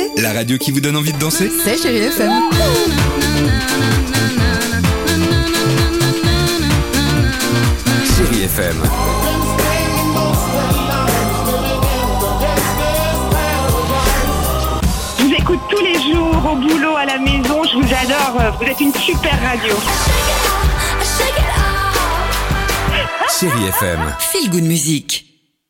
écoutez La radio qui vous donne envie de danser. C'est Chérie FM. Chérie FM. Je vous écoute tous les jours, au boulot, à la maison, je vous adore, vous êtes une super radio. Chérie FM. Feel Good Music.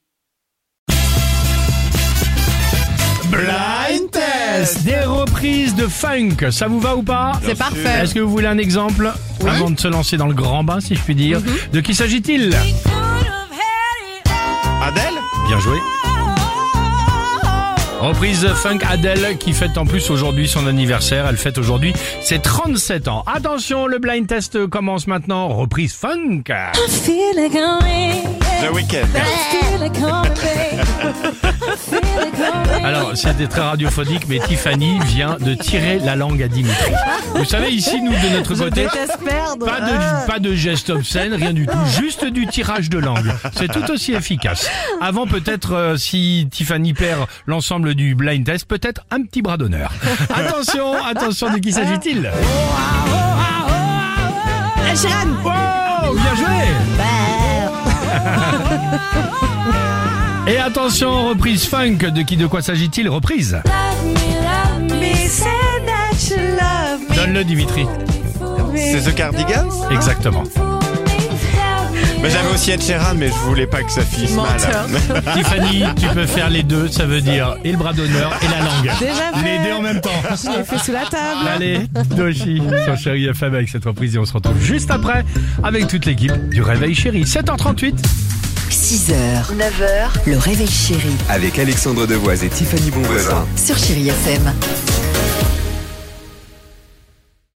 Blind Test. Des reprises de funk, ça vous va ou pas? C'est parfait. Est-ce que vous voulez un exemple avant de se lancer dans le grand bain, si je puis dire? De qui s'agit-il? Adèle? Bien joué. Reprise funk Adèle qui fête en plus aujourd'hui son anniversaire. Elle fête aujourd'hui ses 37 ans. Attention, le blind test commence maintenant. Reprise funk. The Weeknd. Alors, c'était très radiophonique, mais Tiffany vient de tirer la langue à Dimitri. Vous savez, ici, nous, de notre côté, pas de gestes obscènes, rien du tout. Juste du tirage de langue. C'est tout aussi efficace. Avant, peut-être, si Tiffany perd l'ensemble du blind test, peut-être un petit bras d'honneur. Attention, de qui s'agit-il? Sheeran. Oh, bien joué! Et attention, reprise funk, de quoi s'agit-il? Reprise. Donne-le, Dimitri. C'est The Cardigans? Exactement. Mais j'avais aussi Ed Sheeran, mais je voulais pas que ça finisse mal. Tiffany, tu peux faire les deux, ça veut dire et le bras d'honneur et la langue. Déjà fait. Les deux en même temps. Je l'ai fait sous la table. Allez, Doshi sur Chérie FM avec cette reprise et on se retrouve juste après avec toute l'équipe du Réveil Chérie. 7h38. 6h, 9h, le Réveil Chérie Avec Alexandre Devoise et Tiffany Bonvoisin. sur Chérie FM.